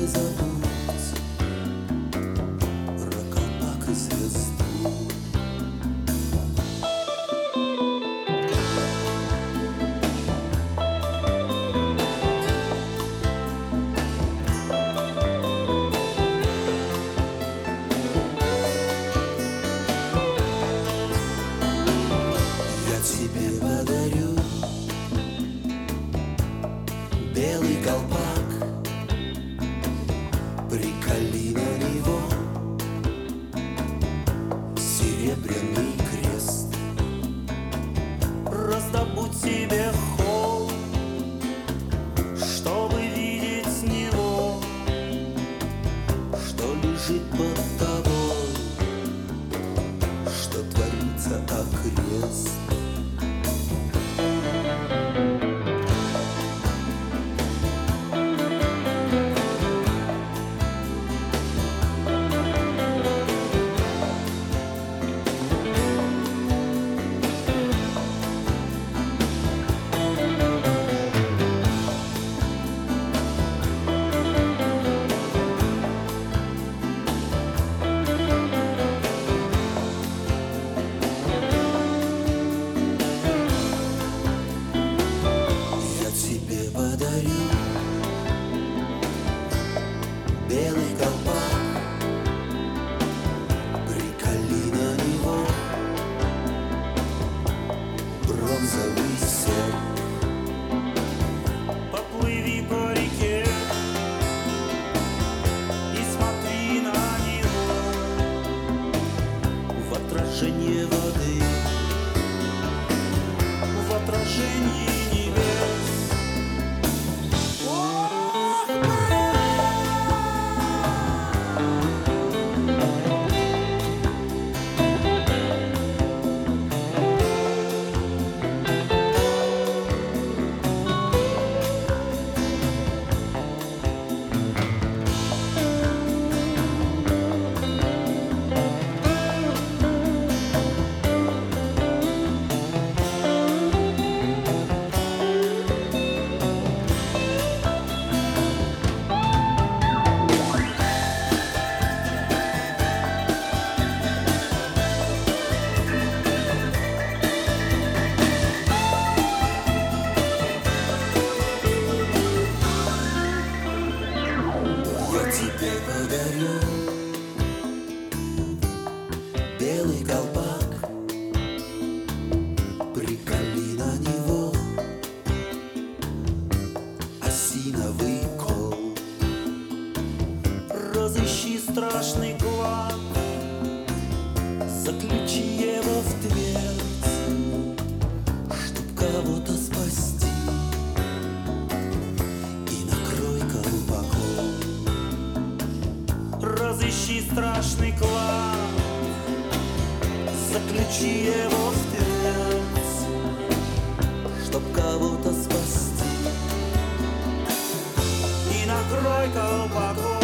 не забудь про колпак и звезду. Тебе подарю белый колпак, приколи на него серебряный крест. Раздобудь себе холм, чтобы видеть с него, что лежит под тобой, что творится окрест. Тебе подарю белый колпак, приколи на него бронзовый серп. Поплыви по реке и смотри на него в отражении воды, в отражении небес. Тебе подарю белый колпак, приколи на него осиновый кол. Разыщи страшный клад, заключи его в твердь, чтоб кого-то спасти, и накрой колпаком. Разыщи страшный клад, заключи его в твердь, чтоб кого-то спасти, и накрой колпаком.